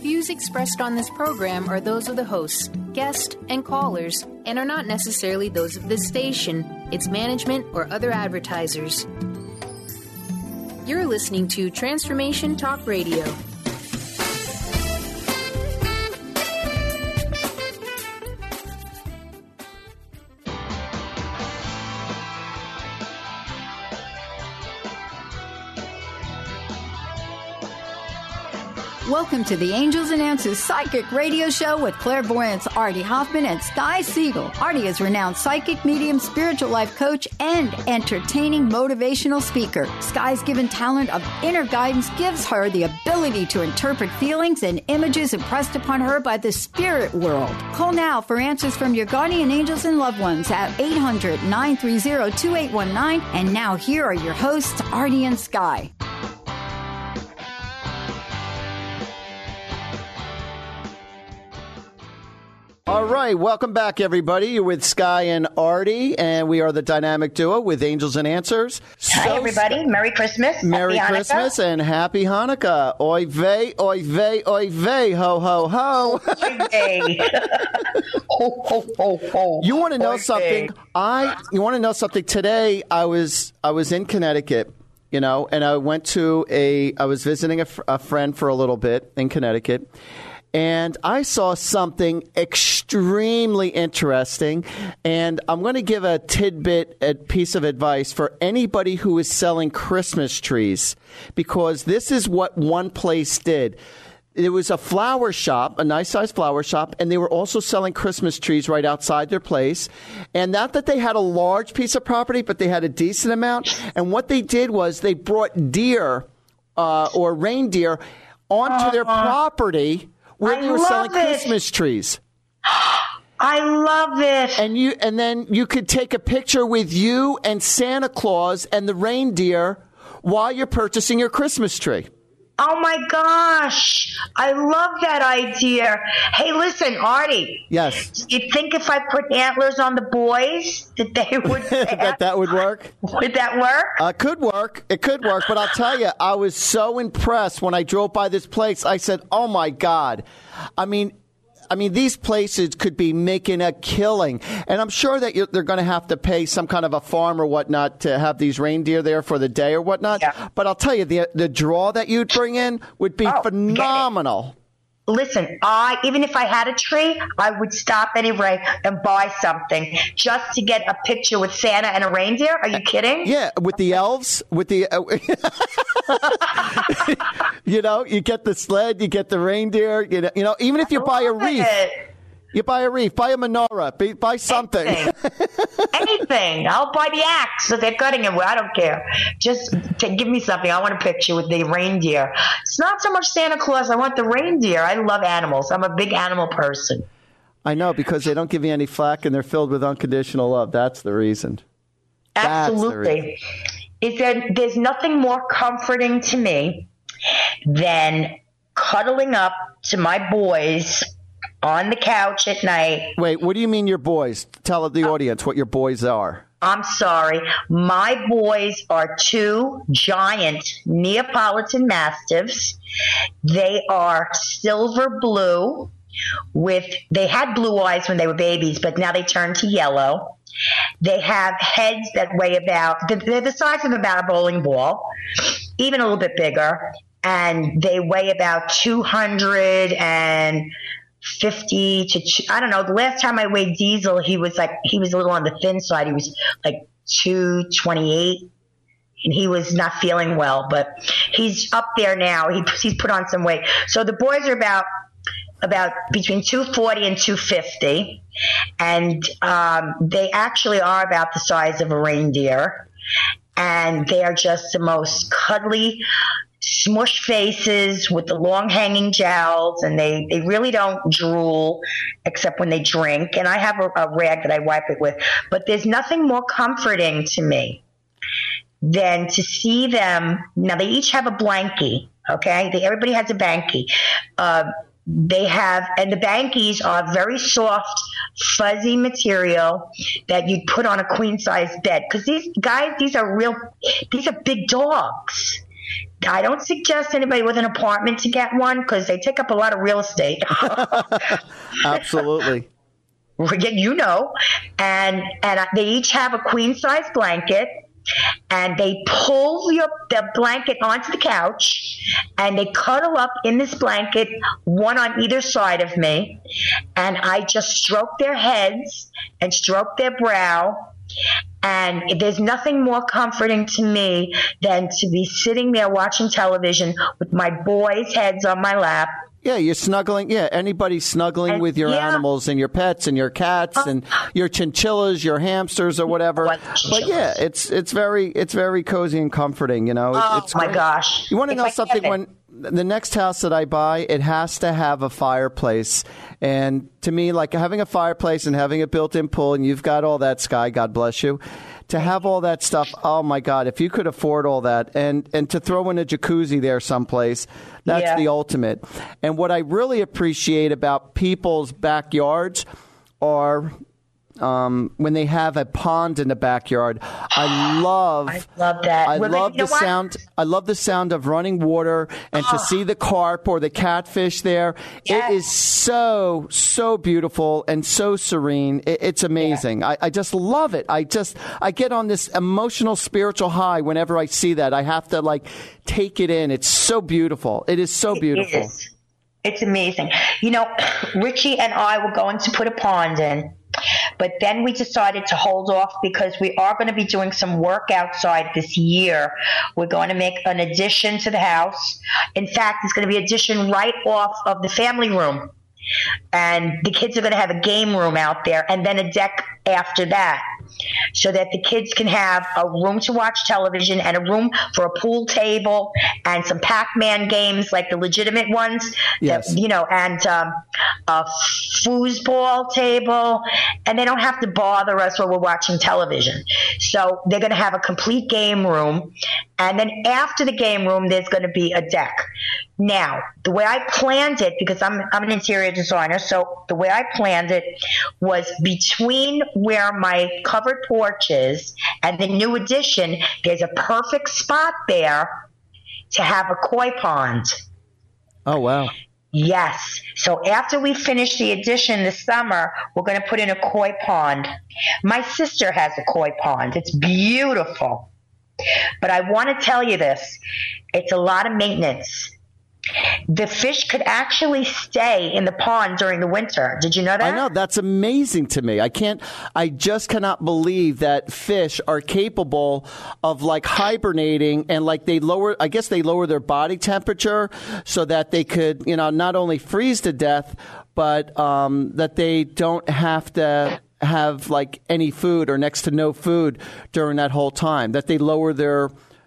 views expressed on this program are those of the hosts, guests, and callers, and are not necessarily those of this station, its management, or other advertisers. You're listening to Transformation Talk Radio. Welcome to the Angels and Answers Psychic Radio Show with clairvoyants Artie Hoffman and Sky Siegel. Artie is a renowned psychic, medium, spiritual life coach, and entertaining motivational speaker. Sky's given talent of inner guidance gives her the ability to interpret feelings and images impressed upon her by the spirit world. Call now for answers from your guardian angels and loved ones at 800-930-2819. And now here are your hosts, Artie and Sky. All right, welcome back, everybody. You're with Sky and Artie, and we are the dynamic duo with Angels and Answers. Hi, everybody. Merry Christmas. Merry Christmas and Happy Hanukkah. Oy vey, oy vey, oy vey, ho, ho, ho. Oy vey. Ho, ho, ho, ho. You want to know something? You want to know something? Today, I was in Connecticut, you know, and I was visiting a friend for a little bit in Connecticut. And I saw something extremely interesting, and I'm going to give a piece of advice for anybody who is selling Christmas trees, because this is what one place did. It was a flower shop, a nice-sized flower shop, and they were also selling Christmas trees right outside their place. And not that they had a large piece of property, but they had a decent amount. And what they did was they brought deer or reindeer onto their property where they were selling Christmas trees. I love it. And then you could take a picture with you and Santa Claus and the reindeer while you're purchasing your Christmas tree. Oh, my gosh. I love that idea. Hey, listen, Artie. Yes. You think if I put antlers on the boys that they would that would work? Would that work? It could work. It could work. But I'll tell you, I was so impressed when I drove by this place. I said, oh, my God. I mean, these places could be making a killing. And I'm sure that they're going to have to pay some kind of a farm or whatnot to have these reindeer there for the day or whatnot. Yeah. But I'll tell you, the draw that you'd bring in would be phenomenal. Listen, even if I had a tree, I would stop anyway and buy something just to get a picture with Santa and a reindeer. Are you kidding? Yeah, with the elves, with the, you know, you get the sled, you get the reindeer, you know, even if you buy a wreath. You buy a wreath, buy a menorah, buy something. Anything. I'll buy the axe that they're cutting it with. I don't care. Just give me something. I want a picture with the reindeer. It's not so much Santa Claus. I want the reindeer. I love animals. I'm a big animal person. I know, because they don't give you any flack and they're filled with unconditional love. That's the reason. Absolutely. There's nothing more comforting to me than cuddling up to my boys on the couch at night. Wait, what do you mean your boys? Tell the audience what your boys are. I'm sorry. My boys are two giant Neapolitan Mastiffs. They are silver blue they had blue eyes when they were babies, but now they turned to yellow. They have heads that weigh they're the size of about a bowling ball, even a little bit bigger. And they weigh about 250 to, I don't know. The last time I weighed Diesel, he was a little on the thin side. He was like 228, and he was not feeling well, but he's up there now. He's put on some weight. So the boys are about between 240 and 250, and they actually are about the size of a reindeer, and they are just the most cuddly, smush faces with the long hanging jowls, and they really don't drool except when they drink. And I have a rag that I wipe it with. But there's nothing more comforting to me than to see them. Now, they each have a blankie, okay? Everybody has a bankie. They have, and the bankies are very soft, fuzzy material that you put on a queen size bed. Because these are big dogs. I don't suggest anybody with an apartment to get one because they take up a lot of real estate. Absolutely. You know, and they each have a queen size blanket, and they pull the blanket onto the couch, and they cuddle up in this blanket, one on either side of me, and I just stroke their heads and stroke their brow. And there's nothing more comforting to me than to be sitting there watching television with my boys' heads on my lap. Yeah, you're snuggling. Yeah, anybody snuggling with your animals and your pets and your cats and your chinchillas, your hamsters or whatever. But yeah, it's very cozy and comforting. You know. It's my great. Gosh! You want to know something? When the next house that I buy, it has to have a fireplace. And to me, like having a fireplace and having a built-in pool, and you've got all that, Sky, God bless you. To have all that stuff, oh my God, if you could afford all that and to throw in a jacuzzi there someplace, that's the ultimate. And what I really appreciate about people's backyards are when they have a pond in the backyard. I love that. I love the sound. I love the sound of running water and to see the carp or the catfish there. Yes. It is so beautiful and so serene. It's amazing. Yeah. I just love it. I get on this emotional, spiritual high whenever I see that. I have to take it in. It's so beautiful. It is so beautiful. It's amazing. You know, Richie and I were going to put a pond in. But then we decided to hold off because we are going to be doing some work outside this year. We're going to make an addition to the house. In fact, it's going to be an addition right off of the family room. And the kids are going to have a game room out there and then a deck after that, so that the kids can have a room to watch television and a room for a pool table and some Pac-Man games, like the legitimate ones, yes. And a foosball table, and they don't have to bother us while we're watching television. So they're going to have a complete game room, and then after the game room, there's going to be a deck. Now, the way I planned it, because I'm an interior designer, so the way I planned it was between where my covered porch is and the new addition, there's a perfect spot there to have a koi pond. Oh, wow. Yes. So after we finish the addition this summer, we're going to put in a koi pond. My sister has a koi pond. It's beautiful. But I want to tell you this. It's a lot of maintenance. The fish could actually stay in the pond during the winter. Did you know that? I know. That's amazing to me. I just cannot believe that fish are capable of hibernating and they lower their body temperature so that they could, not only freeze to death, but that they don't have to have any food or next to no food during that whole time, that they lower their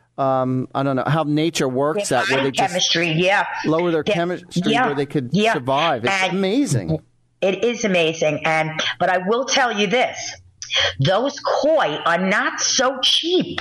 I don't know how nature works that way. They chemistry, lower their chemistry where they could survive. It's amazing. It is amazing. But I will tell you this. Those koi are not so cheap.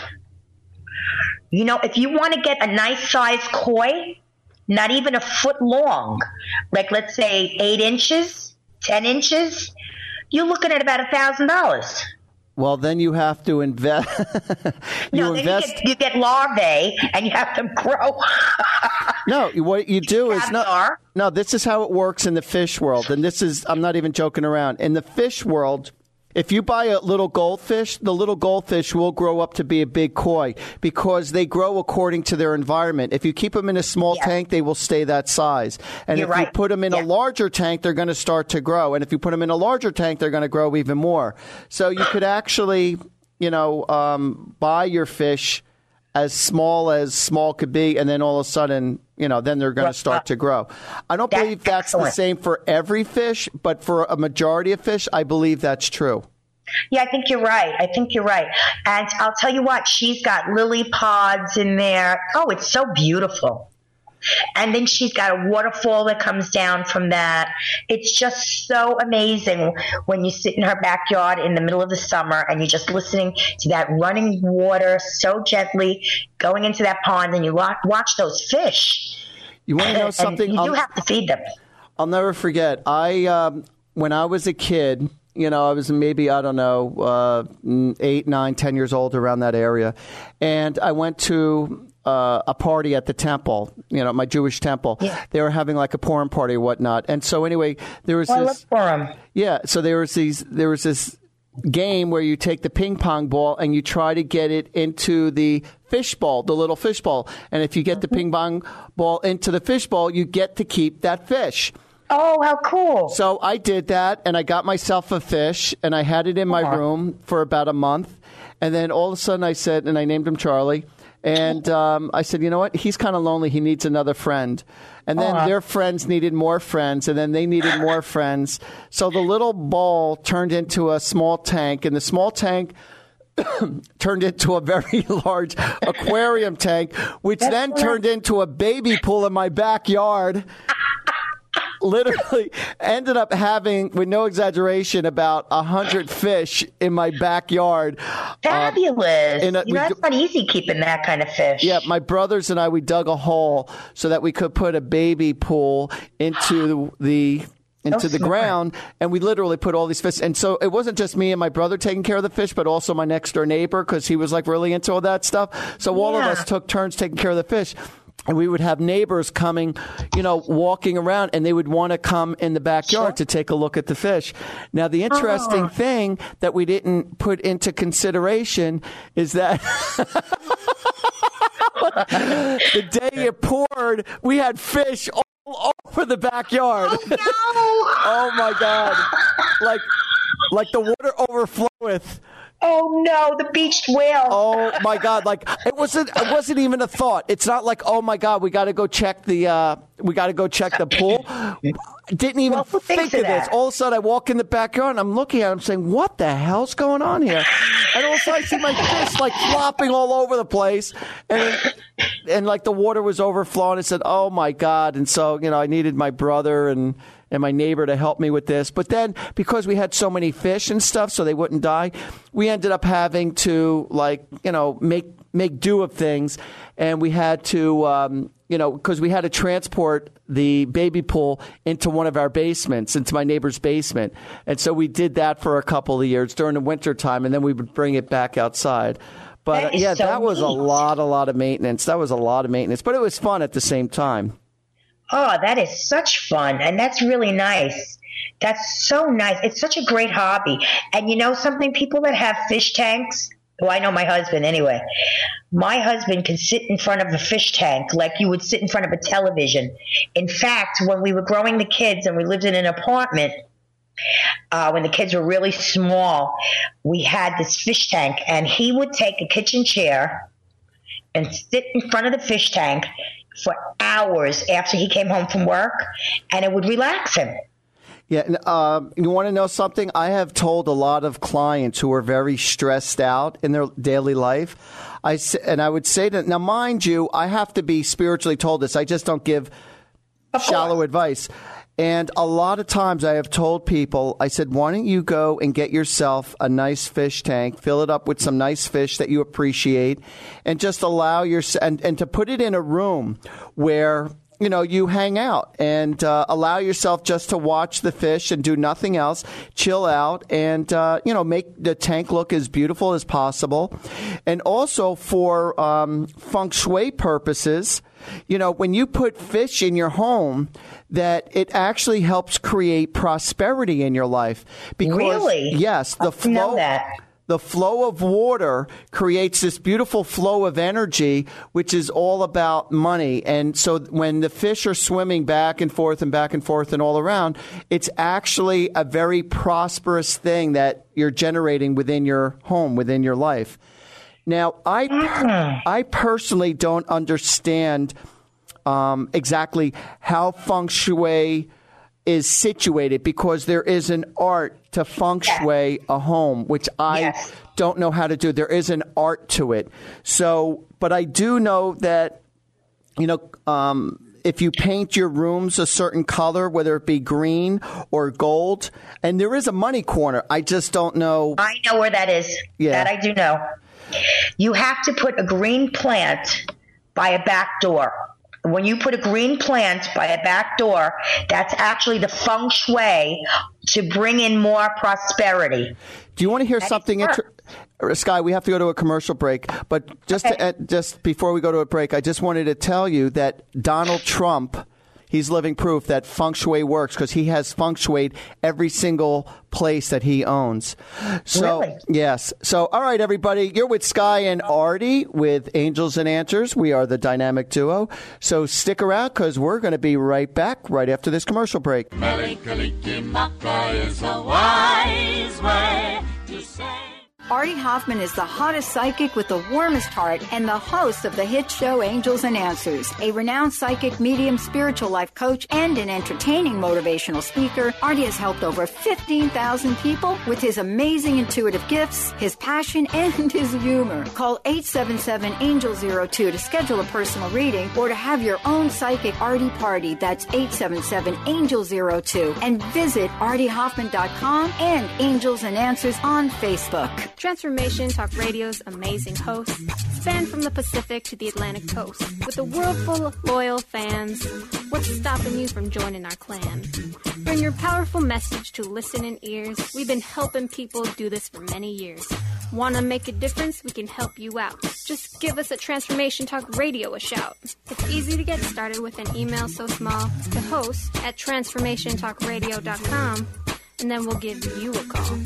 If you want to get a nice size koi, not even a foot long, let's say 8 inches, 10 inches, you're looking at about $1,000. Well, then you have to invest. You get larvae and you have them grow. No, what you do is not. No, this is how it works in the fish world, and I'm not even joking around. In the fish world, if you buy a little goldfish, the little goldfish will grow up to be a big koi because they grow according to their environment. If you keep them in a small tank, they will stay that size. And if you put them in a larger tank, they're going to start to grow. And if you put them in a larger tank, they're going to grow even more. So you could actually, buy your fish as small could be, and then all of a sudden, then they're going to start to grow. I don't believe that's the same for every fish, but for a majority of fish, I believe that's true. Yeah, I think you're right. And I'll tell you what, she's got lily pods in there. Oh, it's so beautiful. And then she's got a waterfall that comes down from that. It's just so amazing when you sit in her backyard in the middle of the summer and you're just listening to that running water so gently going into that pond, and you watch those fish. You want to know something? You do have to feed them. I'll never forget. When I was a kid, I was maybe, 8, 9, 10 years old, around that area. And I went to a party at the temple, my Jewish temple. Yeah. They were having like a porn party or whatnot. And so anyway, there was this. Look for 'em. Yeah. So there was this game where you take the ping pong ball and you try to get it into the fishbowl, the little fishbowl. And if you get the ping pong ball into the fishbowl, you get to keep that fish. Oh, how cool. So I did that, and I got myself a fish, and I had it in my room for about a month. And then all of a sudden I said, and I named him Charlie, and I said, you know what? He's kind of lonely. He needs another friend. And then their friends needed more friends, and then they needed more friends. So the little bowl turned into a small tank, and the small tank turned into a very large aquarium tank, which then turned into a baby pool in my backyard. Literally ended up having, with no exaggeration, about 100 fish in my backyard. Fabulous. That's not easy keeping that kind of fish. Yeah, my brothers and I, we dug a hole so that we could put a baby pool into the ground, and we literally put all these fish. And so it wasn't just me and my brother taking care of the fish, but also my next door neighbor, because he was like really into all that stuff. So all of us took turns taking care of the fish. And we would have neighbors coming, walking around, and they would want to come in the backyard to take a look at the fish. Now, the interesting thing that we didn't put into consideration is that the day it poured, we had fish all over the backyard. Oh, no. Oh my God. Like the water overfloweth. Oh no, the beached whale. Oh my God. Like it wasn't even a thought. It's not like, oh my God, we got to go check the pool. Didn't even think of this. All of a sudden I walk in the backyard and I'm looking at it, I'm saying, what the hell's going on here? And all of a sudden I see my fish like flopping all over the place, and like the water was overflowing. I said, oh my God. And so, I needed my brother and my neighbor to help me with this. But then because we had so many fish and stuff so they wouldn't die, we ended up having to make do of things. And we had to, because we had to transport the baby pool into one of our basements, into my neighbor's basement. And so we did that for a couple of years during the winter time, and then we would bring it back outside. But that was a lot of maintenance. That was a lot of maintenance, but it was fun at the same time. Oh, that is such fun. And that's really nice. That's so nice. It's such a great hobby. And something, people that have fish tanks, well, I know my husband anyway. My husband can sit in front of a fish tank like you would sit in front of a television. In fact, when we were growing the kids and we lived in an apartment, when the kids were really small, we had this fish tank, and he would take a kitchen chair and sit in front of the fish tank for hours after he came home from work, and it would relax him. Yeah, you want to know something? I have told a lot of clients who are very stressed out in their daily life, I would say that, now mind you, I have to be spiritually told this. I just don't give shallow advice. And a lot of times I have told people, I said, why don't you go and get yourself a nice fish tank, fill it up with some nice fish that you appreciate, and just allow and to put it in a room where, you hang out and allow yourself just to watch the fish and do nothing else, chill out, and, make the tank look as beautiful as possible. And also for feng shui purposes, when you put fish in your home, that it actually helps create prosperity in your life. Because, really? Yes, the flow of water creates this beautiful flow of energy, which is all about money. And so when the fish are swimming back and forth and all around, it's actually a very prosperous thing that you're generating within your home, within your life. Now, I personally don't understand exactly how feng shui is situated, because there is an art to feng shui a home, which I don't know how to do. There is an art to it. So, but I do know that, if you paint your rooms a certain color, whether it be green or gold, and there is a money corner. I just don't know. I know where that is. Yeah. That I do know. You have to put a green plant by a back door. When you put a green plant by a back door, that's actually the feng shui to bring in more prosperity. Do you want to hear something Sky, we have to go to a commercial break. But just before we go to a break, I just wanted to tell you that Donald Trump, he's living proof that feng shui works because he has feng shuied every single place that he owns. So, really? Yes. So, all right, everybody, you're with Sky and Artie with Angels and Answers. We are the dynamic duo. So stick around because we're going to be right back right after this commercial break. Melikilikimaka is a wise way to say. Artie Hoffman is the hottest psychic with the warmest heart and the host of the hit show Angels and Answers. A renowned psychic, medium, spiritual life coach, and an entertaining motivational speaker, Artie has helped over 15,000 people with his amazing intuitive gifts, his passion, and his humor. Call 877-ANGEL-02 to schedule a personal reading or to have your own psychic Artie party. That's 877-ANGEL-02. And visit ArtieHoffman.com and Angels and Answers on Facebook. Transformation Talk Radio's amazing hosts span from the Pacific to the Atlantic coast. With a world full of loyal fans, what's stopping you from joining our clan? Bring your powerful message to listening ears. We've been helping people do this for many years. Want to make a difference? We can help you out. Just give us at Transformation Talk Radio a shout. It's easy to get started with an email so small to host at transformationtalkradio.com, and then we'll give you a call.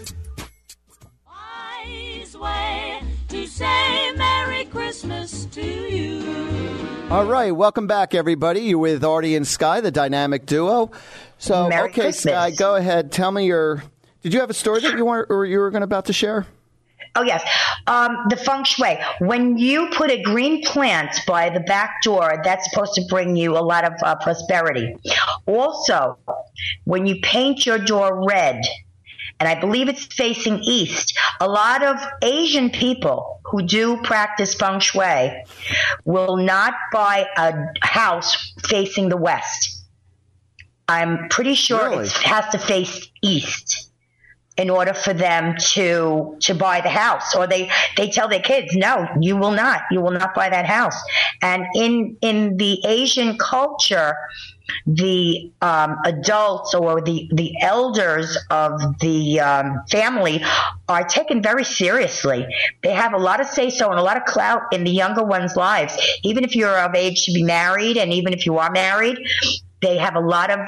Way to say Merry Christmas to you. All right, welcome back, everybody. You're with Artie and Sky, the dynamic duo. So, Merry okay, Christmas. Sky, go ahead. Tell me Did you have a story that you were about to share? Oh, yes. The feng shui. When you put a green plant by the back door, that's supposed to bring you a lot of prosperity. Also, when you paint your door red, and I believe it's facing east, a lot of Asian people who do practice feng shui will not buy a house facing the west. I'm pretty sure Really? it has to face east in order for them to buy the house. Or they tell their kids, no, you will not buy that house. And in the Asian culture, the adults or the elders of the family are taken very seriously. They have a lot of say-so and a lot of clout in the younger ones' lives. Even if you're of age to be married, and even if you are married, they have a lot of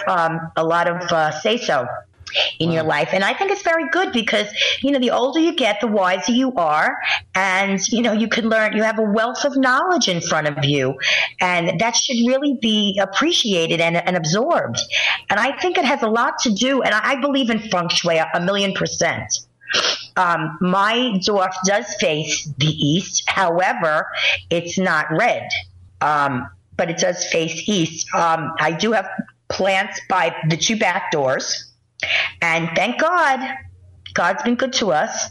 say-so in your life. And I think it's very good because, the older you get, the wiser you are. And, you can learn, you have a wealth of knowledge in front of you. And that should really be appreciated and absorbed. And I think it has a lot to do, and I believe in feng shui 1,000,000%. My door does face the east. However, it's not red. But it does face east. I do have plants by the two back doors. And thank God, God's been good to us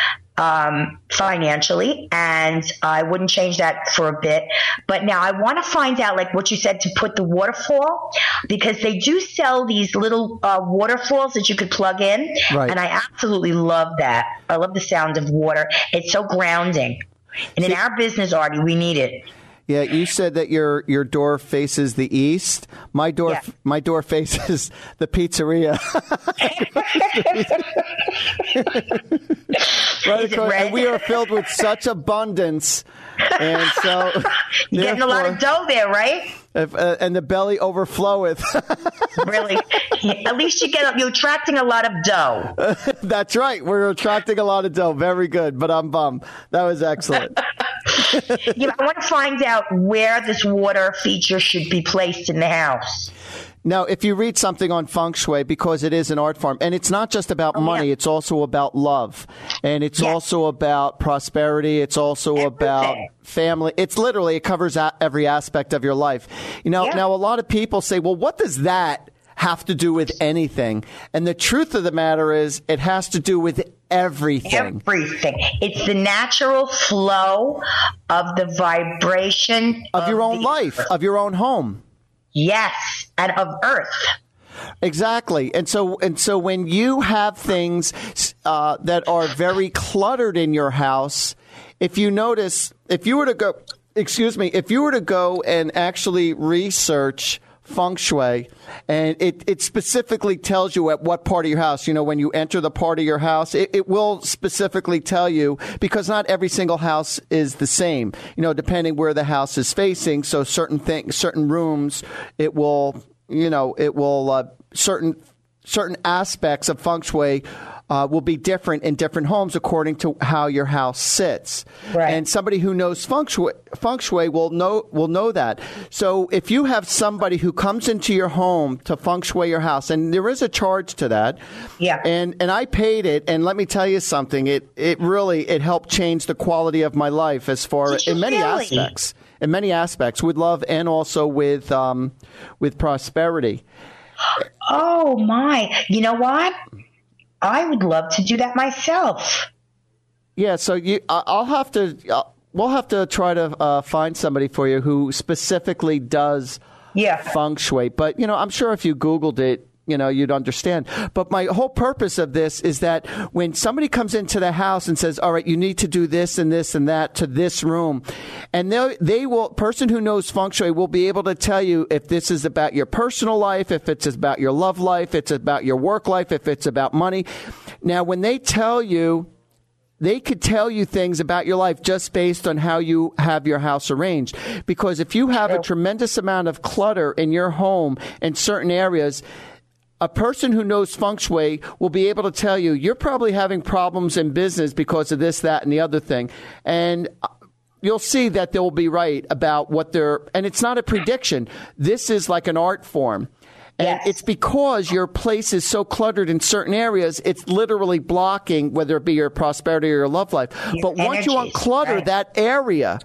financially, and I wouldn't change that for a bit. But now I want to find out, like what you said, to put the waterfall, because they do sell these little waterfalls that you could plug in, Right. and I absolutely love that. I love the sound of water. It's so grounding. And in our business, Artie, we need it. Yeah, you said that your door faces the east. My door faces the pizzeria. Right Is it across, red? and we are filled with such abundance, and so You're getting a lot of dough there, right? and the belly overfloweth. Really? At least you're attracting a lot of dough. That's right. We're attracting a lot of dough. Very good, but I'm bummed. That was excellent. I want to find out where this water feature should be placed in the house. Now, if you read something on feng shui, because it is an art form, and it's not just about money, it's also about love, and it's also about prosperity. It's also about family. It covers every aspect of your life. Now a lot of people say, well, what does that have to do with anything? And the truth of the matter is it has to do with everything. Everything. It's the natural flow of the vibration of your own life, of your own home. Yes, and of Earth. Exactly. And so when you have things that are very cluttered in your house, if you were to go and actually research feng shui, and it specifically tells you at what part of your house. You know, when you enter the part of your house, it will specifically tell you, because not every single house is the same. You know, depending where the house is facing. So certain rooms, it will certain aspects of feng shui will be different in different homes according to how your house sits. Right. And somebody who knows feng shui will know that. So if you have somebody who comes into your home to feng shui your house, and there is a charge to that. Yeah. And I paid it, and let me tell you something. It really helped change the quality of my life as far in many aspects. In many aspects, with love and also with prosperity. Oh my! You know what? I would love to do that myself. Yeah, so we'll have to try to find somebody for you who specifically does feng shui. But, you know, I'm sure if you Googled it, you know, you'd understand. But my whole purpose of this is that when somebody comes into the house and says, all right, you need to do this and this and that to this room, and person who knows feng shui will be able to tell you if this is about your personal life, if it's about your love life, it's about your work life, if it's about money. Now, when they tell you, they could tell you things about your life just based on how you have your house arranged. Because if you have a tremendous amount of clutter in your home in certain areas, a person who knows feng shui will be able to tell you, you're probably having problems in business because of this, that, and the other thing. And you'll see that they'll be right about and it's not a prediction. This is like an art form. And it's because your place is so cluttered in certain areas, it's literally blocking, whether it be your prosperity or your love life. But once you unclutter that area,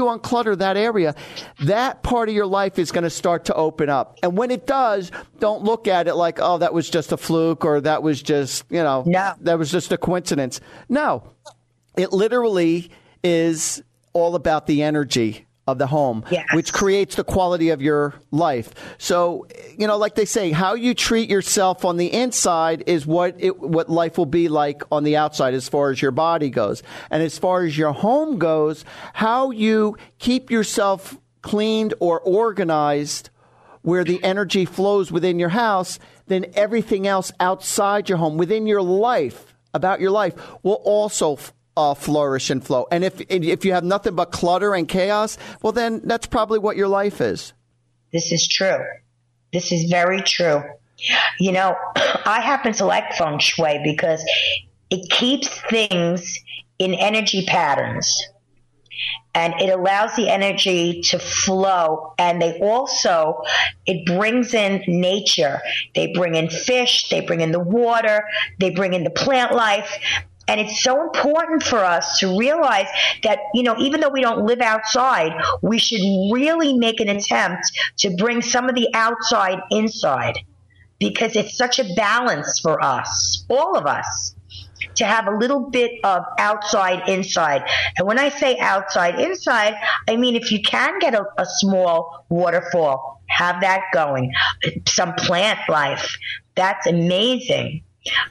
that part of your life is going to start to open up. And when it does, don't look at it like, oh, that was just a fluke, or that was just, that was just a coincidence. No, it literally is all about the energy of the home, which creates the quality of your life. So, you know, like they say, how you treat yourself on the inside is what life will be like on the outside as far as your body goes. And as far as your home goes, how you keep yourself cleaned or organized where the energy flows within your house, then everything else outside your home, within your life, about your life, will also flourish and flow. And if you have nothing but clutter and chaos, well, then that's probably what your life is. This is true. This is very true. You know, I happen to like feng shui because it keeps things in energy patterns, and it allows the energy to flow. And it brings in nature. They bring in fish, they bring in the water, they bring in the plant life. And it's so important for us to realize that, you know, even though we don't live outside, we should really make an attempt to bring some of the outside inside, because it's such a balance for us, all of us, to have a little bit of outside inside. And when I say outside inside, I mean, if you can get a small waterfall, have that going, some plant life, that's amazing.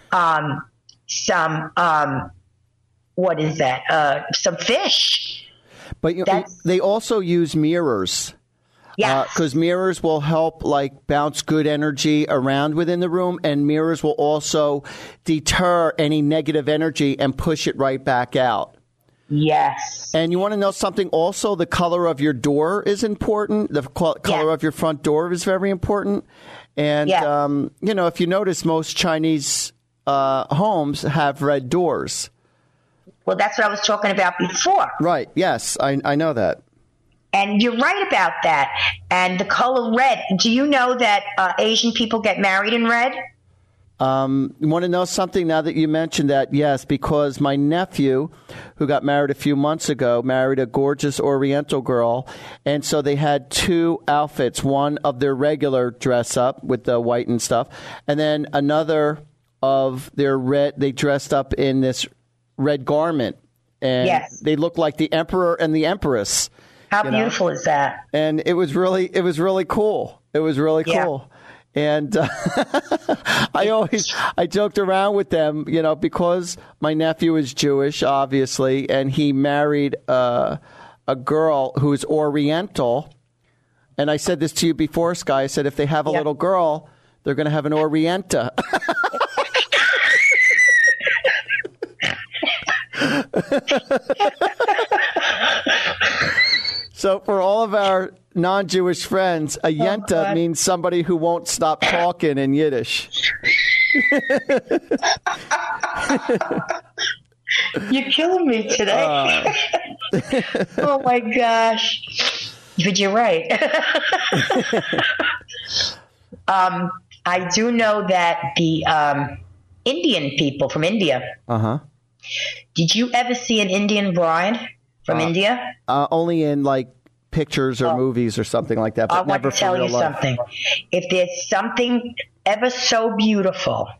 Some fish. But they also use mirrors. Because mirrors will help bounce good energy around within the room, and mirrors will also deter any negative energy and push it right back out. Yes. And you want to know something also? The color of your door is important. The color of your front door is very important. And, you know, if you notice, most Chinese homes have red doors. Well, that's what I was talking about before. Right. Yes, I know that. And you're right about that. And the color red. Do you know that Asian people get married in red? You want to know something now that you mentioned that? Yes, because my nephew, who got married a few months ago, married a gorgeous Oriental girl. And so they had two outfits, one of their regular dress up with the white and stuff, and then another of their red. They dressed up in this red garment, and they looked like the emperor and the empress. How beautiful is that? And it was really cool. It was really cool. And I joked around with them, you know, because my nephew is Jewish, obviously, and he married a girl who's Oriental. And I said this to you before, Sky. I said if they have a little girl, they're going to have an Orienta. So for all of our non-Jewish friends, a yenta means somebody who won't stop talking in Yiddish. You're killing me today. Oh my gosh. But you're right. I do know that the Indian people from India. Did you ever see an Indian bride from India? Only in like pictures or movies or something like that. But I want never to tell you something. If there's something ever so beautiful,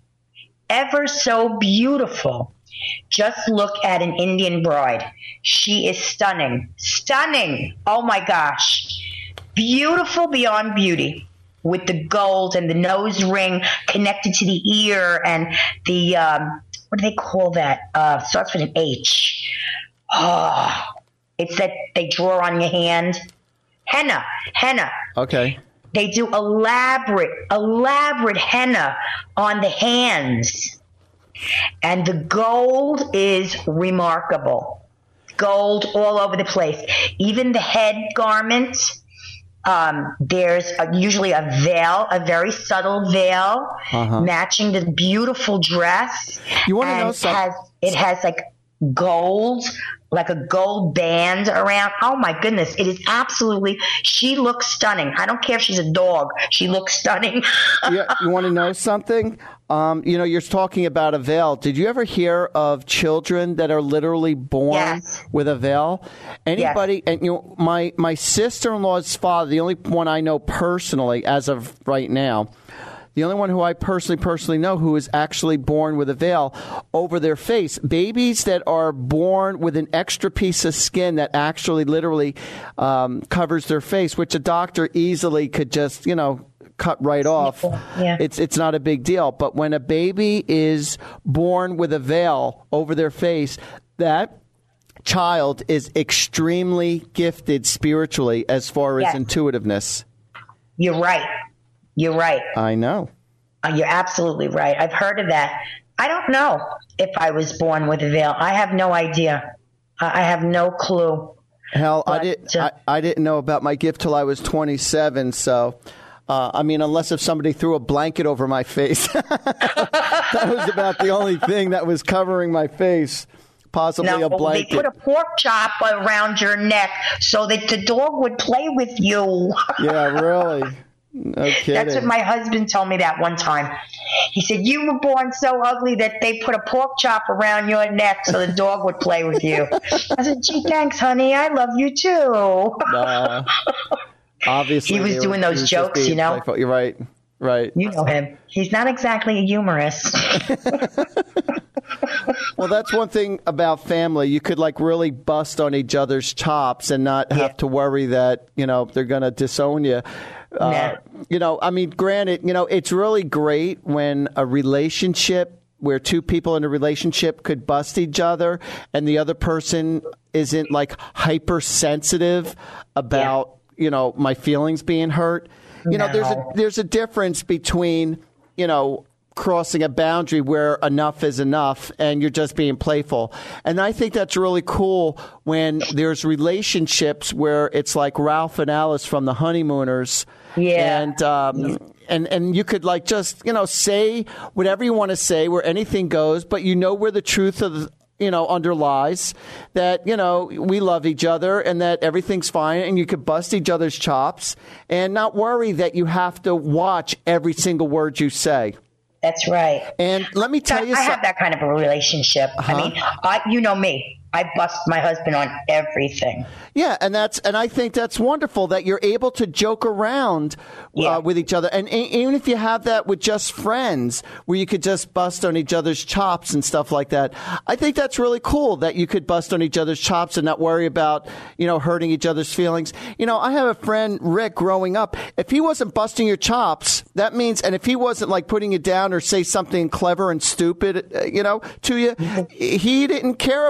just look at an Indian bride. She is stunning. Stunning. Oh my gosh. Beautiful beyond beauty. With the gold and the nose ring connected to the ear and the, what do they call that? Starts with an H. Oh, it's that they draw on your hand. Henna. Okay. They do elaborate henna on the hands. And the gold is remarkable. Gold all over the place. Even the head garments, there's usually a veil, a very subtle veil, matching the beautiful dress. You want to know something? It has like gold, like a gold band around. Oh my goodness. It is absolutely, she looks stunning. I don't care if she's a dog. She looks stunning. Yeah, you want to know something? You're talking about a veil. Did you ever hear of children that are literally born with a veil? Anybody, and my sister-in-law's father, the only one I know personally as of right now, the only one who I personally know who is actually born with a veil over their face. Babies that are born with an extra piece of skin that actually literally covers their face, which a doctor easily could just, cut right off. Yeah. It's not a big deal. But when a baby is born with a veil over their face, that child is extremely gifted spiritually as far as intuitiveness. You're right. I know. You're absolutely right. I've heard of that. I don't know if I was born with a veil. I have no idea. I have no clue. Hell, I didn't know about my gift till I was 27. So, unless if somebody threw a blanket over my face, that was about the only thing that was covering my face. Possibly a blanket. They put a pork chop around your neck so that the dog would play with you. Yeah, really. No kidding. That's what my husband told me that one time. He said, you were born so ugly that they put a pork chop around your neck so the dog would play with you. I said, gee, thanks, honey. I love you too. Obviously. He was doing those jokes, playful. You're right. Right. You know him. He's not exactly a humorist. Well, that's one thing about family. You could really bust on each other's chops and not have to worry that, they're going to disown you. Granted, it's really great when a relationship where two people in a relationship could bust each other and the other person isn't hypersensitive about, my feelings being hurt. There's a difference between, crossing a boundary where enough is enough and you're just being playful. And I think that's really cool when there's relationships where it's like Ralph and Alice from the Honeymooners. Yeah. And you could just, say whatever you want to say where anything goes, but where the truth of underlies that, we love each other and that everything's fine and you could bust each other's chops and not worry that you have to watch every single word you say. That's right. And let me tell you something. I have that kind of a relationship. You know me. I bust my husband on everything. Yeah, and I think that's wonderful that you're able to joke around with each other. And even if you have that with just friends, where you could just bust on each other's chops and stuff like that, I think that's really cool that you could bust on each other's chops and not worry about, hurting each other's feelings. I have a friend, Rick, growing up. If he wasn't busting your chops, that means, and if he wasn't putting you down or say something clever and stupid, to you, he didn't care about you.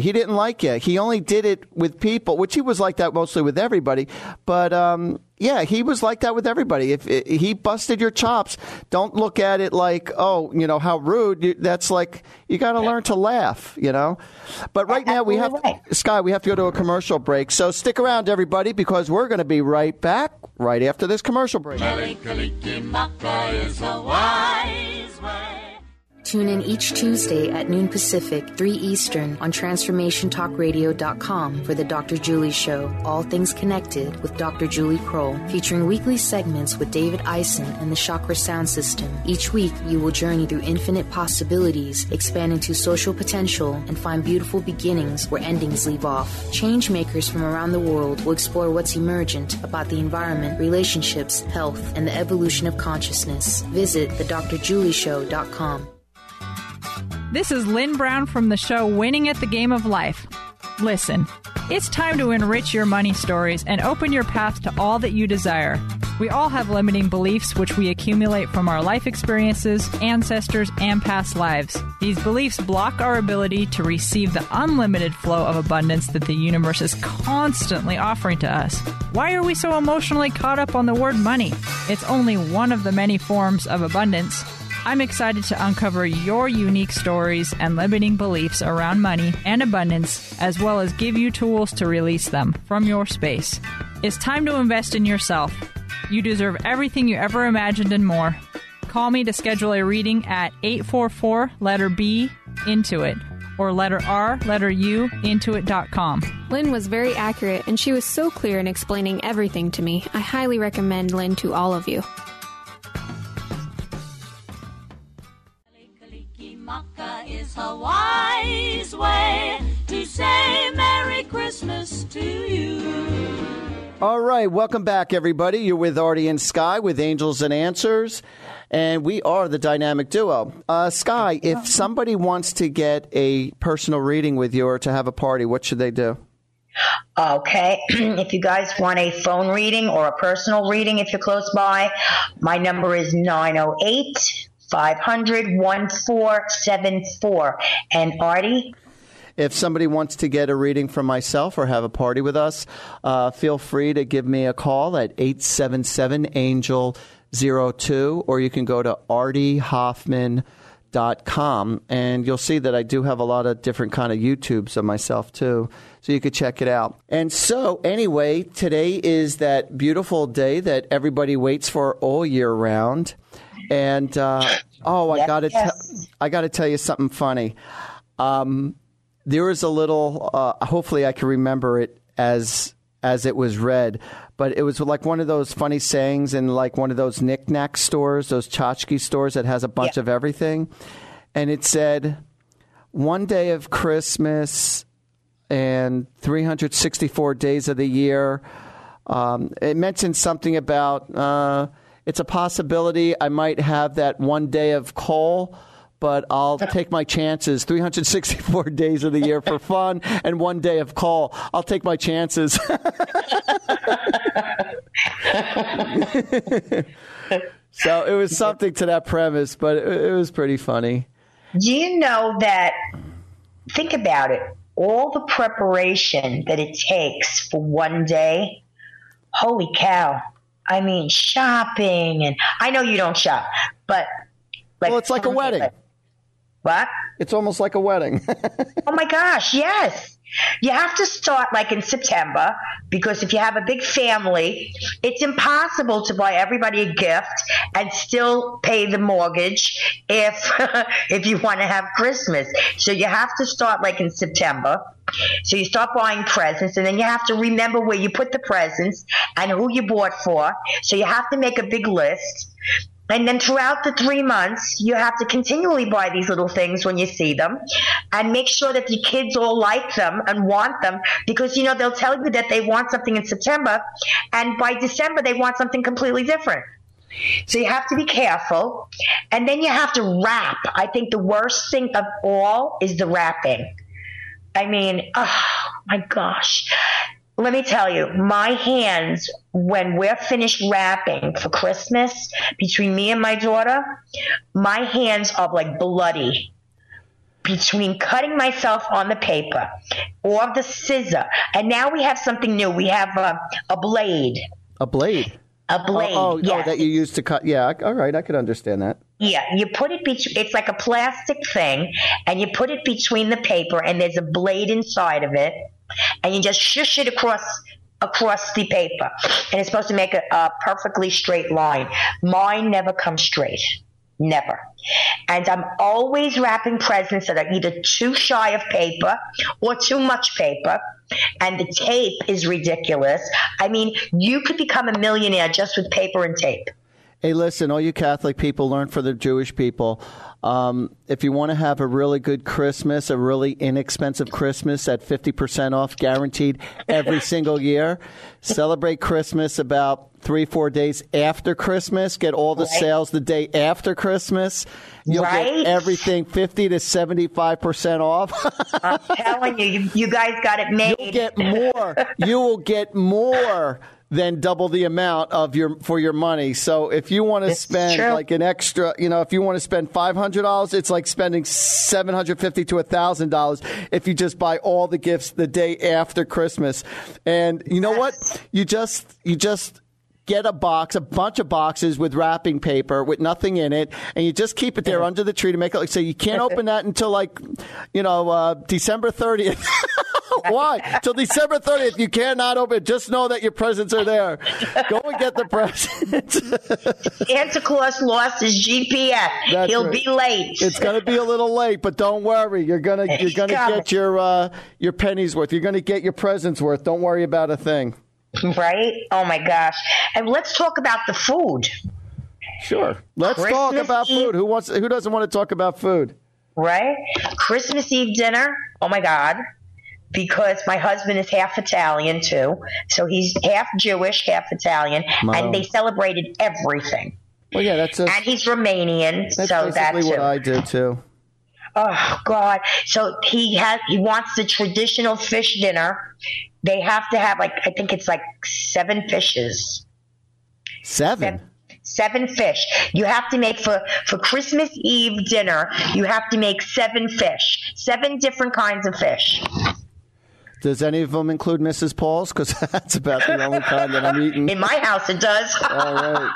He didn't like you. He only did it with people, which he was like that mostly with everybody. But yeah, he was like that with everybody. If he busted your chops, don't look at it like, oh, how rude. That's like, you got to learn to laugh, But right now Sky, we have to go to a commercial break. So stick around, everybody, because we're going to be right back right after this commercial break. Kalikimaka is a wise way. Tune in each Tuesday at noon Pacific, 3 Eastern on TransformationTalkRadio.com for the Dr. Julie Show, All Things Connected with Dr. Julie Kroll, featuring weekly segments with David Eisen and the Chakra Sound System. Each week, you will journey through infinite possibilities, expand into social potential, and find beautiful beginnings where endings leave off. Change makers from around the world will explore what's emergent about the environment, relationships, health, and the evolution of consciousness. Visit thedrjulieshow.com. This is Lynn Brown from the show Winning at the Game of Life. Listen, it's time to enrich your money stories and open your path to all that you desire. We all have limiting beliefs which we accumulate from our life experiences, ancestors, and past lives. These beliefs block our ability to receive the unlimited flow of abundance that the universe is constantly offering to us. Why are we so emotionally caught up on the word money? It's only one of the many forms of abundance. I'm excited to uncover your unique stories and limiting beliefs around money and abundance, as well as give you tools to release them from your space. It's time to invest in yourself. You deserve everything you ever imagined and more. Call me to schedule a reading at 844 letter B Intuit or letter R letter U Intuit.com. Lynn was very accurate, and she was so clear in explaining everything to me. I highly recommend Lynn to all of you. Kalikimaka is a wise way to say Merry Christmas to you. All right, welcome back, everybody. You're with Artie and Sky with Angels and Answers, and we are the dynamic duo. Sky, if somebody wants to get a personal reading with you or to have a party, what should they do? Okay. If you guys want a phone reading or a personal reading if you're close by, my number is 908-500-1474. And Artie? If somebody wants to get a reading from myself or have a party with us, feel free to give me a call at 877-ANGEL-02, or you can go to artiehoffman.com, and you'll see that I do have a lot of different kind of YouTubes of myself, too, so you could check it out. And so, anyway, today is that beautiful day that everybody waits for all year round. And, I got to tell you something funny. There was a little, hopefully I can remember it as it was read, but it was like one of those funny sayings in like one of those knick-knack stores, those tchotchke stores that has a bunch of everything. And it said, one day of Christmas and 364 days of the year. It mentioned something about, it's a possibility I might have that one day of coal, but I'll take my chances. 364 days of the year for fun and one day of call. I'll take my chances. So it was something to that premise, but it was pretty funny. Do you know that, think about it, all the preparation that it takes for one day, holy cow. I mean, shopping, and I know you don't shop, but well, it's like a wedding. What? It's almost like a wedding. Oh my gosh, yes. You have to start like in September, because if you have a big family, it's impossible to buy everybody a gift and still pay the mortgage if you want to have Christmas. So you have to start like in September. So you start buying presents, and then you have to remember where you put the presents and who you bought for. So you have to make a big list. And then throughout the 3 months, you have to continually buy these little things when you see them, and make sure that your kids all like them and want them, because, you know, they'll tell you that they want something in September, and by December they want something completely different. So you have to be careful. And then you have to wrap. I think the worst thing of all is the wrapping. I mean, oh my gosh. Let me tell you, my hands, when we're finished wrapping for Christmas, between me and my daughter, my hands are like bloody between cutting myself on the paper or the scissor, and now we have something new. We have a blade. A blade? A blade, yes. That you use to cut. Yeah, all right, I could understand that. Yeah, you put it it's like a plastic thing, and you put it between the paper, and there's a blade inside of it, and you just shush it across the paper, and it's supposed to make a perfectly straight line. Mine never comes straight. Never. And I'm always wrapping presents that are either too shy of paper or too much paper. And the tape is ridiculous. I mean, you could become a millionaire just with paper and tape. Hey, listen, all you Catholic people, learn from the Jewish people. If you want to have a really good Christmas, a really inexpensive Christmas at 50% off, guaranteed every single year, celebrate Christmas about 3-4 days after Christmas. Get all the sales the day after Christmas. You'll get everything 50 to 75% off. I'm telling you, you guys got it made. You'll get more. You will get more than double the amount for your money. So if you want to spend like an extra, if you want to spend $500, it's like spending $750 to $1,000 if you just buy all the gifts the day after Christmas. And you know what? You just get a bunch of boxes with wrapping paper with nothing in it, and you just keep it there under the tree to make it so you can't open that until December 30th. Why? Till December 30th, you cannot open it. Just know that your presents are there. Go and get the presents. Santa Claus lost his GPS. He'll be late. It's going to be a little late, but don't worry. You're gonna get your pennies worth. You're going to get your presents worth. Don't worry about a thing. Right? Oh my gosh! And let's talk about the food. Sure. Let's talk about food. Who doesn't want to talk about food? Right? Christmas Eve dinner. Oh my God. Because my husband is half Italian too. So he's half Jewish, half Italian. Wow. And they celebrated everything. Well, yeah, and he's Romanian. That's so basically that's what I do too. Oh God. So he wants the traditional fish dinner. They have to have I think it's 7 fishes. 7? 7 fish. You have to make for Christmas Eve dinner, you have to make 7 fish. 7 different kinds of fish. Does any of them include Mrs. Paul's? Because that's about the only kind that I'm eating. In my house, it does. All right.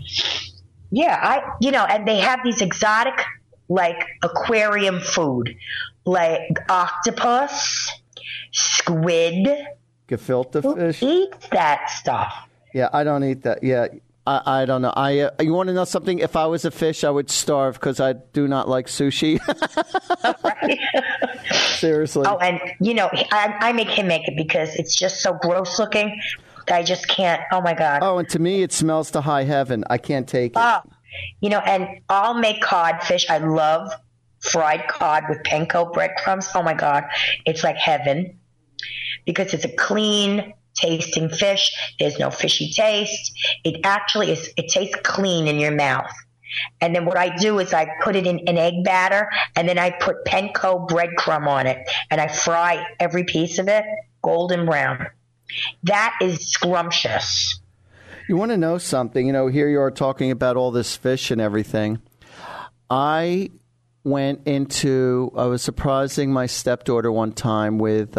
Yeah, and they have these exotic, aquarium food, like octopus, squid. Gefilte fish. Who eats that stuff? Yeah, I don't eat that. Yeah, I don't know. You want to know something? If I was a fish, I would starve because I do not like sushi. Right. Seriously. Oh, and I make him make it because it's just so gross looking. I just can't. Oh my God. Oh, and to me, it smells to high heaven. I can't take it. Oh, and I'll make codfish. I love fried cod with panko breadcrumbs. Oh my God, it's like heaven because it's a clean tasting fish. There's no fishy taste. It actually is. It tastes clean in your mouth. And then what I do is I put it in an egg batter, and then I put panko breadcrumb on it, and I fry every piece of it golden brown. That is scrumptious. You want to know something? Here you are talking about all this fish and everything. I was surprising my stepdaughter one time with,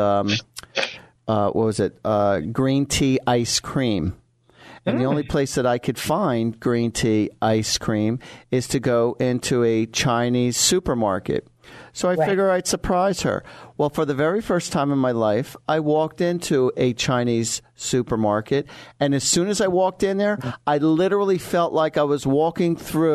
green tea ice cream. And the only place that I could find green tea ice cream is to go into a Chinese supermarket. So I figure I'd surprise her. Well, for the very first time in my life, I walked into a Chinese supermarket. And as soon as I walked in there, I literally felt like I was walking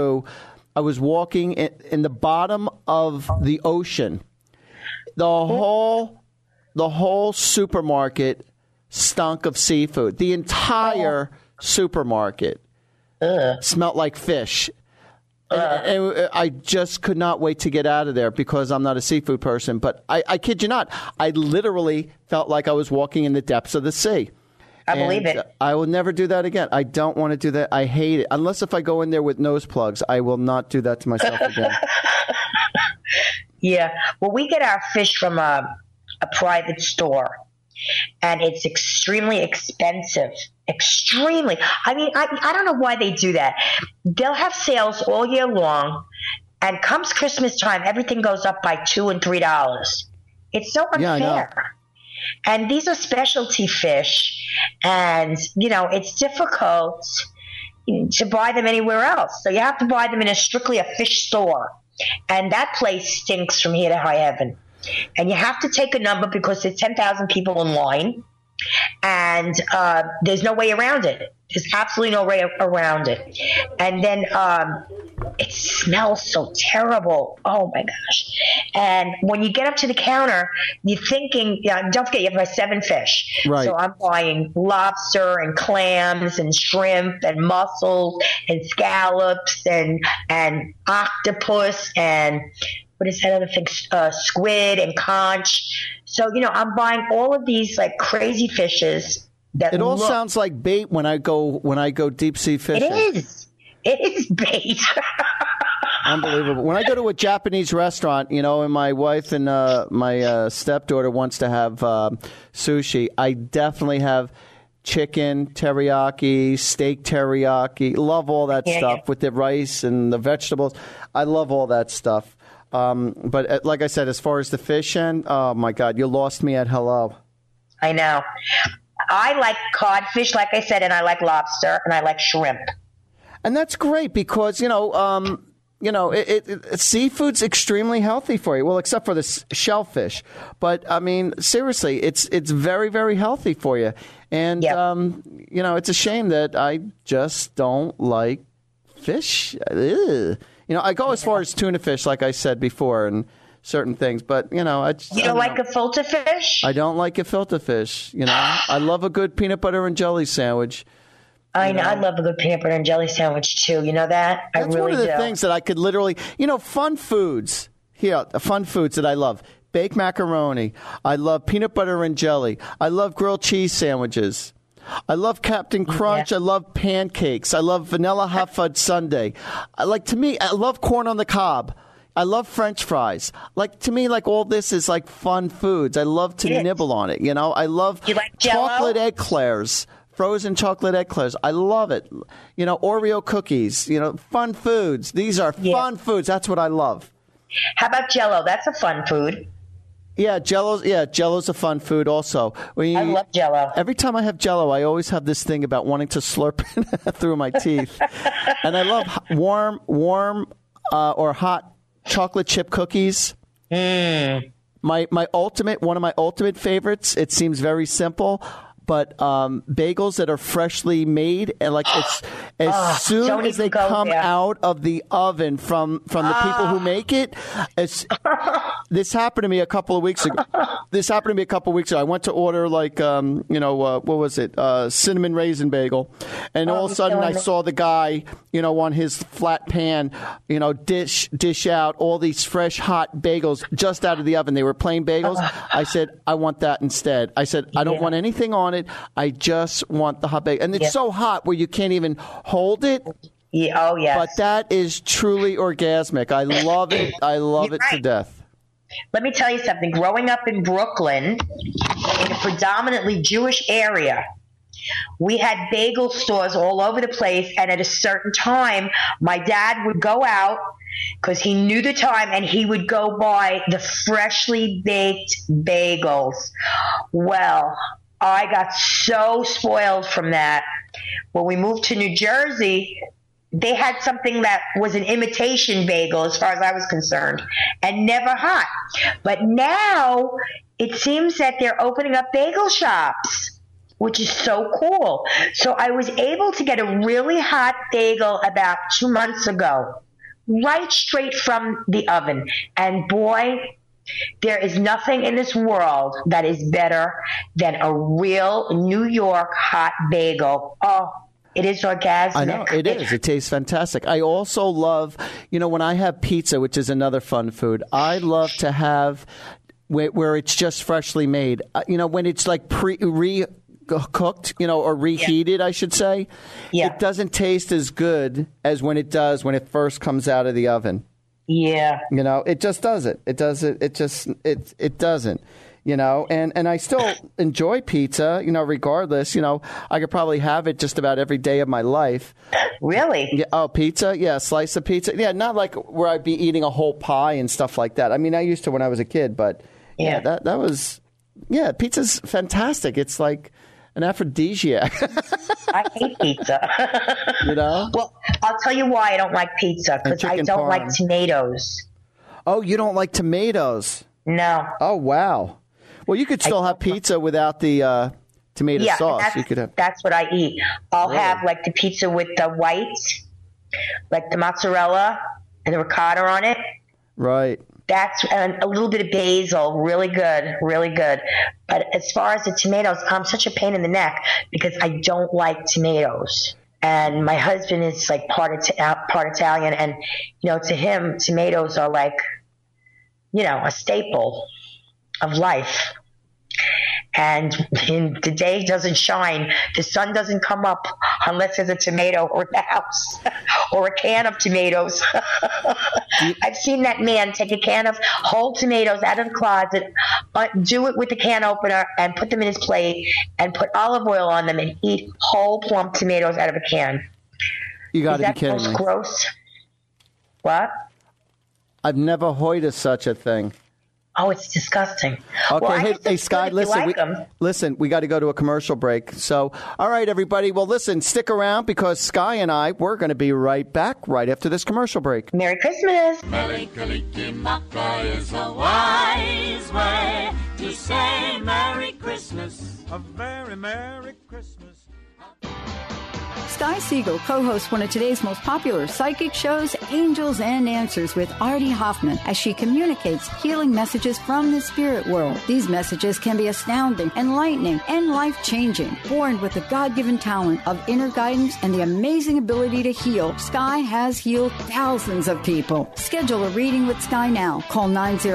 in the bottom of the ocean. The whole supermarket stunk of seafood. The entire supermarket smelled like fish. And I just could not wait to get out of there because I'm not a seafood person. But I kid you not, I literally felt like I was walking in the depths of the sea. I believe it. I will never do that again. I don't want to do that. I hate it. Unless if I go in there with nose plugs, I will not do that to myself again. Yeah. Well, we get our fish from a private store, and it's extremely expensive. Extremely. I mean, I don't know why they do that. They'll have sales all year long, And comes Christmas time, everything goes up by $2 and $3. It's so unfair. Yeah, I know. And these are specialty fish, and it's difficult to buy them anywhere else. So you have to buy them in strictly a fish store, and that place stinks from here to high heaven. And you have to take a number because there's 10,000 people in line, and there's no way around it. There's absolutely no way around it. And then it smells so terrible. Oh, my gosh. And when you get up to the counter, you're thinking, don't forget, you have to buy 7 fish. Right. So I'm buying lobster and clams and shrimp and mussels and scallops and octopus and what is that other thing? Squid and conch. So, I'm buying all of these like crazy fishes. It all sounds like bait when I go deep sea fishing. It is bait. Unbelievable. When I go to a Japanese restaurant, and my wife and my stepdaughter wants to have sushi, I definitely have chicken teriyaki, steak teriyaki. Love all that stuff with the rice and the vegetables. I love all that stuff. But like I said, as far as the fish end, oh my God, you lost me at hello. I know. I like codfish, like I said, and I like lobster, and I like shrimp. And that's great because, seafood's extremely healthy for you. Well, except for the shellfish. But, I mean, seriously, it's very, very healthy for you. And, it's a shame that I just don't like fish. Ugh. I go as far as tuna fish, like I said before, and certain things. But, You don't like gefilte fish? I don't like gefilte fish. I love a good peanut butter and jelly sandwich. I know. I love a good peanut butter and jelly sandwich, too. You know that? That's one of the things that I could literally, fun foods. Here, fun foods that I love. Baked macaroni. I love peanut butter and jelly. I love grilled cheese sandwiches. I love Captain Crunch. I love pancakes. I love vanilla hot fudge sundae. I love corn on the cob. I love French fries. To me, all this is like fun foods. I love to nibble on it. I love chocolate eclairs. Frozen chocolate eclairs. I love it. Oreo cookies. Fun foods. These are fun foods. That's what I love. How about Jell-O? That's a fun food. Yeah, Jell-O's a fun food also. I love Jell-O. Every time I have Jell-O, I always have this thing about wanting to slurp it through my teeth. And I love warm or hot chocolate chip cookies. Mm. One of my ultimate favorites. It seems very simple, but bagels that are freshly made, and as soon as they come out of the oven from the people who make it. This happened to me a couple of weeks ago. I went to order what was it? Cinnamon raisin bagel, and all of a sudden I saw the guy, on his flat pan, dish out all these fresh hot bagels just out of the oven. They were plain bagels. I said, I want that instead. I said, I don't want anything on it. I just want the hot bagel. And it's so hot where you can't even hold it. Yeah, oh, yes. But that is truly orgasmic. I love it. I love it to death. Let me tell you something. Growing up in Brooklyn, in a predominantly Jewish area, we had bagel stores all over the place. And at a certain time, my dad would go out because he knew the time, and he would go buy the freshly baked bagels. Well, I got so spoiled from that. When we moved to New Jersey, they had something that was an imitation bagel as far as I was concerned, and never hot. But now it seems that they're opening up bagel shops, which is so cool. So I was able to get a really hot bagel about 2 months ago, right straight from the oven. And boy, there is nothing in this world that is better than a real New York hot bagel. Oh, it is orgasmic. I know, it is. It tastes fantastic. I also love, when I have pizza, which is another fun food, I love to have where it's just freshly made. When it's like cooked, or reheated, I should say. Yeah. It doesn't taste as good as when it does when it first comes out of the oven. Yeah. It just doesn't. It doesn't. It doesn't. you know, and I still enjoy pizza, you know, regardless. You know, I could probably have it just about every day of my life. Really? Yeah. Oh, pizza? Yeah, a slice of pizza. Yeah, not like where I'd be eating a whole pie and stuff like that. I mean, I used to when I was a kid, but yeah, that was, yeah, pizza's fantastic. It's like an aphrodisiac. I hate pizza. You know? Well, I'll tell you why I don't like pizza, because I don't like tomatoes. Oh, you don't like tomatoes? No. Oh, wow. Well, you could still have pizza without the tomato sauce. That's what I eat. I'll have like the pizza with the whites, like the mozzarella and the ricotta on it. Right. And a little bit of basil, really good, really good. But as far as the tomatoes, I'm such a pain in the neck because I don't like tomatoes. And my husband is like part Italian, and you know, to him, tomatoes are like, you know, a staple of life. And the day doesn't shine, the sun doesn't come up unless there's a tomato in the house or a can of tomatoes. I've seen that man take a can of whole tomatoes out of the closet, do it with the can opener, and put them in his plate, and put olive oil on them, and eat whole plump tomatoes out of a can. You got to be kidding me. Is that gross? What? I've never heard of such a thing. Oh, it's disgusting. Okay, well, hey, Sky, listen, we got to go to a commercial break. So, all right, everybody. Well, listen, stick around because Sky and we're going to be right back right after this commercial break. Merry Christmas. Mele Kalikimaka is a wise way to say Merry Christmas. A very Merry Christmas. Sky Siegel co-hosts one of today's most popular psychic shows, Angels and Answers, with Artie Hoffman, as she communicates healing messages from the spirit world. These messages can be astounding, enlightening, and life-changing. Born with the God-given talent of inner guidance and the amazing ability to heal, Sky has healed thousands of people. Schedule a reading with Sky now. Call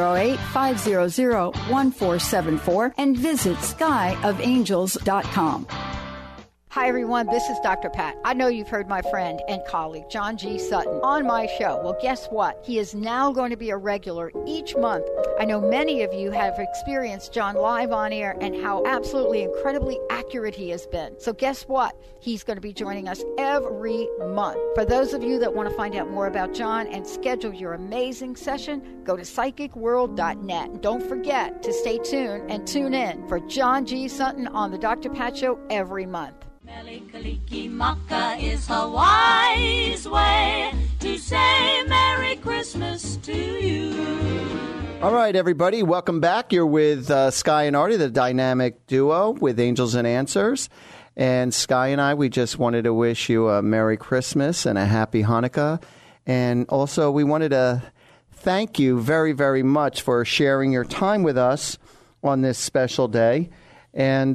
908-500-1474 and visit skyofangels.com. Hi, everyone. This is Dr. Pat. I know you've heard my friend and colleague, John G. Sutton, on my show. Well, guess what? He is now going to be a regular each month. I know many of you have experienced John live on air and how absolutely incredibly accurate he has been. So guess what? He's going to be joining us every month. For those of you that want to find out more about John and schedule your amazing session, go to psychicworld.net. And don't forget to stay tuned and tune in for John G. Sutton on the Dr. Pat Show every month. Mele Kalikimaka is a wise way to say Merry Christmas to you. All right, everybody, welcome back. You're with Sky and Artie, the dynamic duo with Angels and Answers. And Sky and we just wanted to wish you a Merry Christmas and a Happy Hanukkah. And also, we wanted to thank you very, very much for sharing your time with us on this special day. And,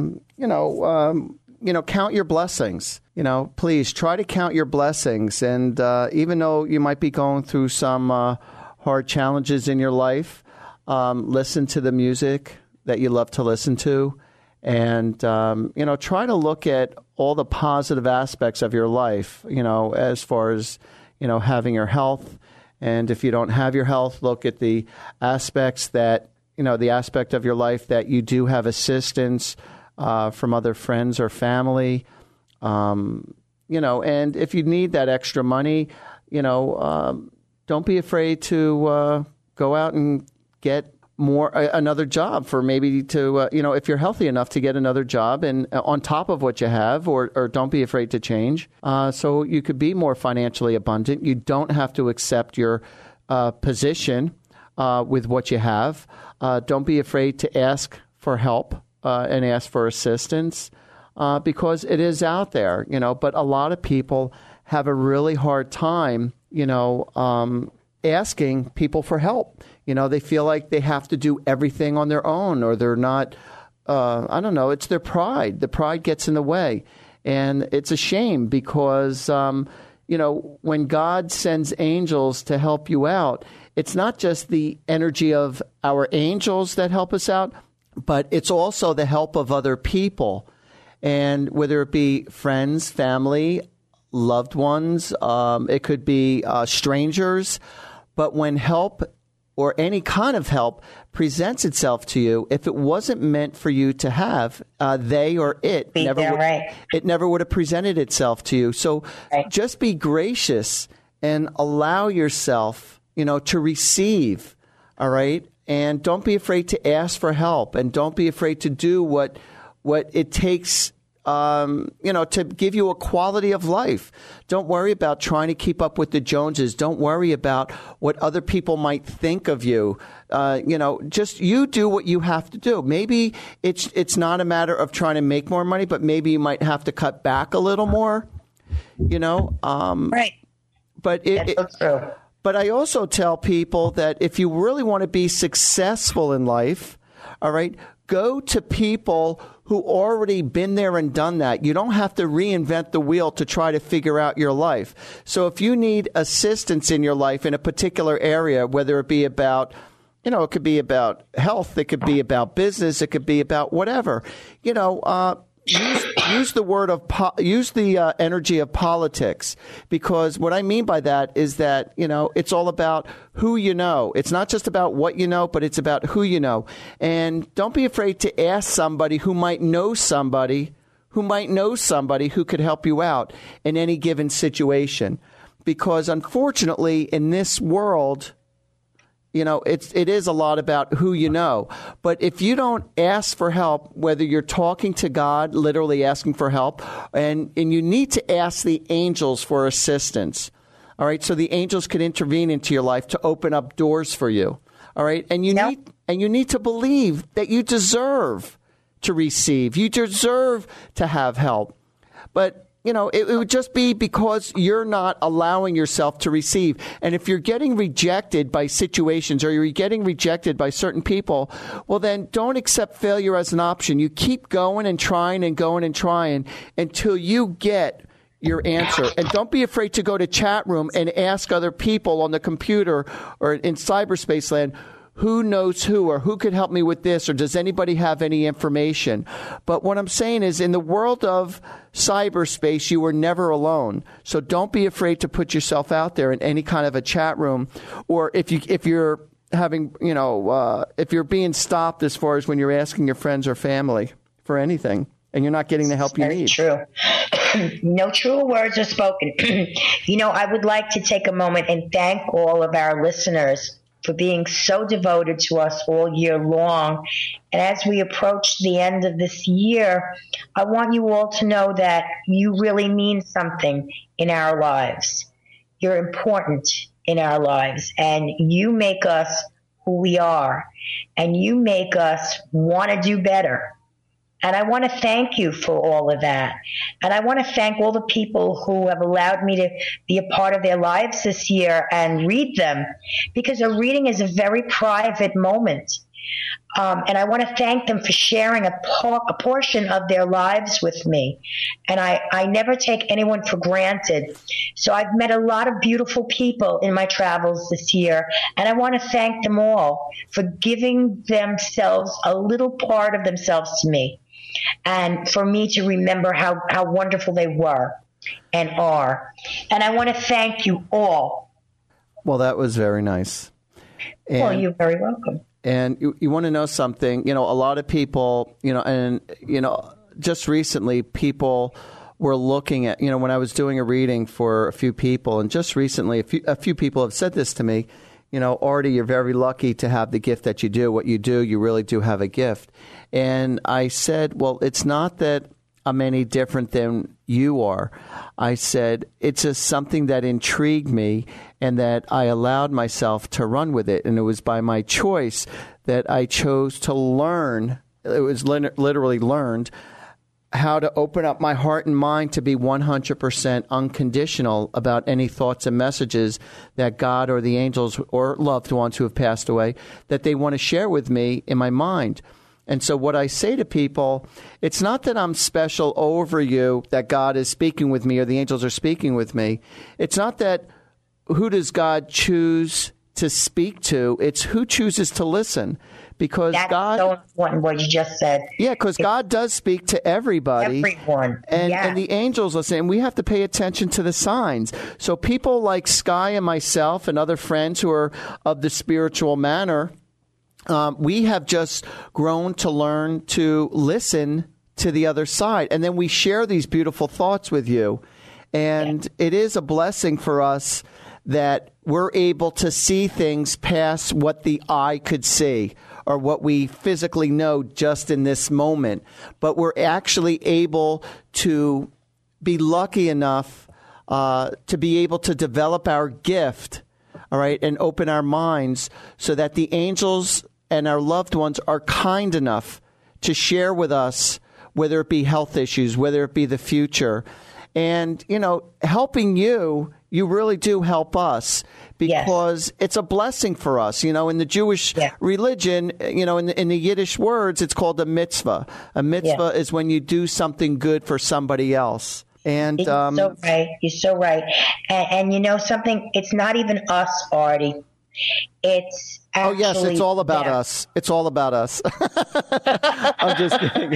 count your blessings. You know, please try to count your blessings. And even though you might be going through some hard challenges in your life, listen to the music that you love to listen to. And, try to look at all the positive aspects of your life, as far as, having your health. And if you don't have your health, look at the aspects that, the aspect of your life that you do have assistance from other friends or family, and if you need that extra money, don't be afraid to go out and get another job for maybe to, if you're healthy enough to get another job and on top of what you have, or don't be afraid to change. So you could be more financially abundant. You don't have to accept your position with what you have. Don't be afraid to ask for help. And ask for assistance because it is out there, but a lot of people have a really hard time, asking people for help. They feel like they have to do everything on their own, or they're not, I don't know, it's their pride. The pride gets in the way. And it's a shame because, when God sends angels to help you out, it's not just the energy of our angels that help us out, but it's also the help of other people, and whether it be friends, family, loved ones, it could be strangers. But when help or any kind of help presents itself to you, if it wasn't meant for you to have, they or it never would have presented itself to you. So just be gracious and allow yourself, to receive. All right. And don't be afraid to ask for help, and don't be afraid to do what it takes, to give you a quality of life. Don't worry about trying to keep up with the Joneses. Don't worry about what other people might think of you. Just you do what you have to do. Maybe it's not a matter of trying to make more money, but maybe you might have to cut back a little more, Right. But That's so true. But I also tell people that if you really want to be successful in life, all right, go to people who already been there and done that. You don't have to reinvent the wheel to try to figure out your life. So if you need assistance in your life in a particular area, whether it be about, it could be about health, it could be about business, it could be about whatever, use the energy of politics, because what I mean by that is that, it's all about who you know. It's not just about what you know, but it's about who you know. And don't be afraid to ask somebody who might know somebody who could help you out in any given situation. Because unfortunately, in this world, it is a lot about who you know. But if you don't ask for help, whether you're talking to God, literally asking for help, and you need to ask the angels for assistance. All right. So the angels can intervene into your life to open up doors for you. All right. And you need to believe that you deserve to receive. You deserve to have help. But it would just be because you're not allowing yourself to receive. And if you're getting rejected by situations, or you're getting rejected by certain people, well, then don't accept failure as an option. You keep going and trying until you get your answer. And don't be afraid to go to chat room and ask other people on the computer or in cyberspace land, who knows who, or who could help me with this, or does anybody have any information? But what I'm saying is, in the world of cyberspace, you were never alone. So don't be afraid to put yourself out there in any kind of a chat room, or if you're having, if you're being stopped as far as when you're asking your friends or family for anything, and you're not getting the help you need. True. No truer words are spoken. I would like to take a moment and thank all of our listeners for being so devoted to us all year long. And as we approach the end of this year, I want you all to know that you really mean something in our lives. You're important in our lives, and you make us who we are, and you make us want to do better. And I want to thank you for all of that. And I want to thank all the people who have allowed me to be a part of their lives this year and read them, because a reading is a very private moment. And I want to thank them for sharing a portion of their lives with me. And I never take anyone for granted. So I've met a lot of beautiful people in my travels this year. And I want to thank them all for giving themselves, a little part of themselves to me. And for me to remember how wonderful they were and are. And I want to thank you all. Well, that was very nice. Well, you're very welcome. And you want to know something, a lot of people, just recently people were looking at, when I was doing a reading for a few people, and just recently a few people have said this to me, Artie, you're very lucky to have the gift that you do. What you do, you really do have a gift. And I said, well, it's not that I'm any different than you are. I said, it's just something that intrigued me and that I allowed myself to run with it. And it was by my choice that I chose to learn. It was literally learned how to open up my heart and mind to be 100% unconditional about any thoughts and messages that God or the angels or loved ones who have passed away, that they want to share with me in my mind. And so what I say to people, it's not that I'm special over you, that God is speaking with me or the angels are speaking with me. It's not that who does God choose to speak to. It's who chooses to listen. Because That's God, so important what you just said. Yeah, because God does speak to everybody. Everyone. And the angels listen. And we have to pay attention to the signs. So people like Sky and myself and other friends who are of the spiritual manner, we have just grown to learn to listen to the other side. And then we share these beautiful thoughts with you. And it is a blessing for us that we're able to see things past what the eye could see or what we physically know just in this moment. But we're actually able to be lucky enough to be able to develop our gift, all right, and open our minds so that the angels and our loved ones are kind enough to share with us, whether it be health issues, whether it be the future. And, helping you really do help us because it's a blessing for us. In the Jewish religion, in the Yiddish words, it's called a mitzvah. A mitzvah is when you do something good for somebody else. And You're so right. You're so right. And you know something? It's not even us, Artie. It's actually it's all about us. It's all about us. I'm just kidding.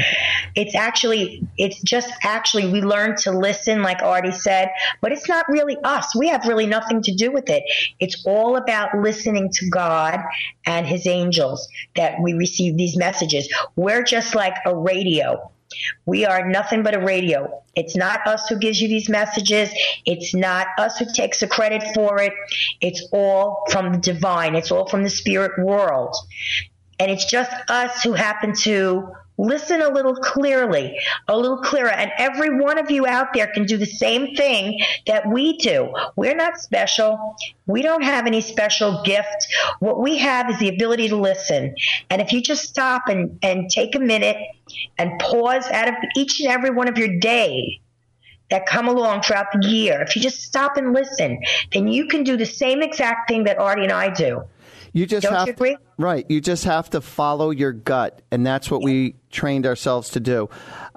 It's just actually we learn to listen, like Artie said, but it's not really us. We have really nothing to do with it. It's all about listening to God and his angels that we receive these messages. We're just like a radio. We are nothing but a radio. It's not us who gives you these messages. It's not us who takes the credit for it. It's all from the divine. It's all from the spirit world. And it's just us who happen to listen a little clearer. And every one of you out there can do the same thing that we do. We're not special. We don't have any special gift. What we have is the ability to listen. And if you just stop and take a minute and pause out of each and every one of your day that come along throughout the year, if you just stop and listen, then you can do the same exact thing that Artie and I do. You agree? Right. You just have to follow your gut. And that's what we trained ourselves to do.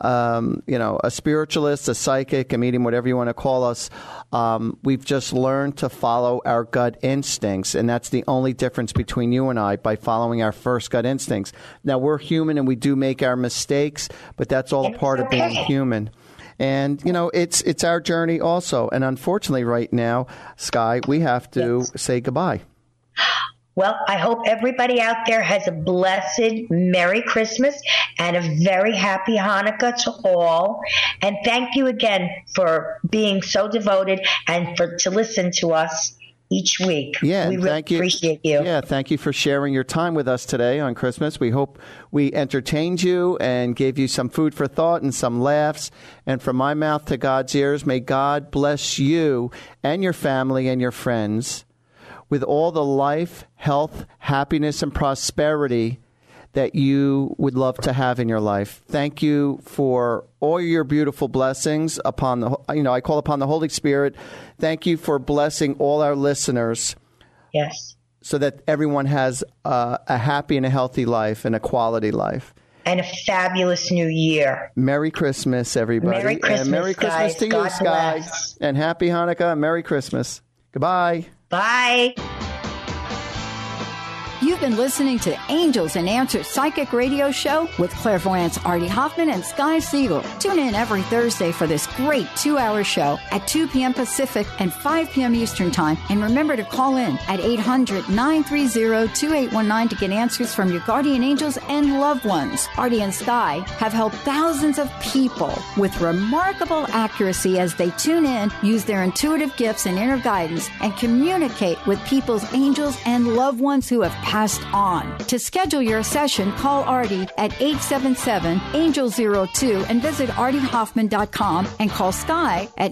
A spiritualist, a psychic, a medium, whatever you want to call us. We've just learned to follow our gut instincts. And that's the only difference between you and I, by following our first gut instincts. Now, we're human and we do make our mistakes, but that's all a part of being human. And, it's our journey also. And unfortunately, right now, Sky, we have to say goodbye. Well, I hope everybody out there has a blessed Merry Christmas and a very happy Hanukkah to all. And thank you again for being so devoted and to listen to us each week. Yeah, we really appreciate you. Yeah, thank you for sharing your time with us today on Christmas. We hope we entertained you and gave you some food for thought and some laughs. And from my mouth to God's ears, may God bless you and your family and your friends with all the life, health, happiness, and prosperity that you would love to have in your life. Thank you for all your beautiful blessings upon I call upon the Holy Spirit. Thank you for blessing all our listeners. Yes. So that everyone has a happy and a healthy life and a quality life. And a fabulous new year. Merry Christmas, everybody. Merry Christmas, and Merry Christmas guys. to you, God Sky. bless. And Happy Hanukkah and Merry Christmas. Goodbye. Bye. You've been listening to Angels and Answers Psychic Radio Show with clairvoyants Artie Hoffman and Sky Siegel. Tune in every Thursday for this great 2-hour show at 2 p.m. Pacific and 5 p.m. Eastern Time. And remember to call in at 800-930-2819 to get answers from your guardian angels and loved ones. Artie and Sky have helped thousands of people with remarkable accuracy as they tune in, use their intuitive gifts and inner guidance, and communicate with people's angels and loved ones who have passed on. To schedule your session, call Artie at 877-ANGEL02 and visit artiehoffman.com and call Sky at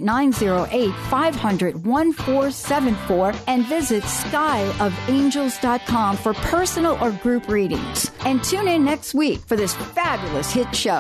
908-500-1474 and visit skyofangels.com for personal or group readings. And tune in next week for this fabulous hit show.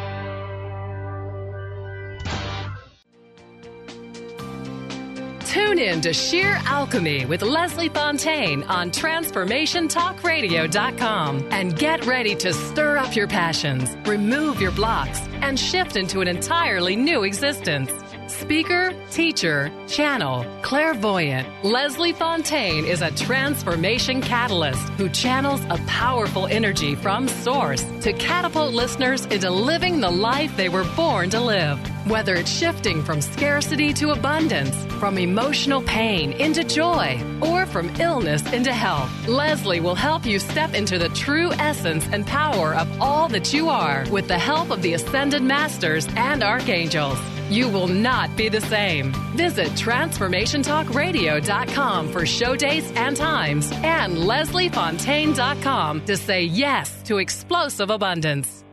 Tune Tune in to Sheer Alchemy with Leslie Fontaine on TransformationTalkRadio.com and get ready to stir up your passions, remove your blocks, and shift into an entirely new existence. Speaker, teacher, channel, clairvoyant, Leslie Fontaine is a transformation catalyst who channels a powerful energy from source to catapult listeners into living the life they were born to live. Whether it's shifting from scarcity to abundance, from emotional pain into joy, or from illness into health, Leslie will help you step into the true essence and power of all that you are with the help of the Ascended Masters and Archangels. You will not be the same. Visit TransformationTalkRadio.com for show dates and times and LeslieFontaine.com to say yes to explosive abundance.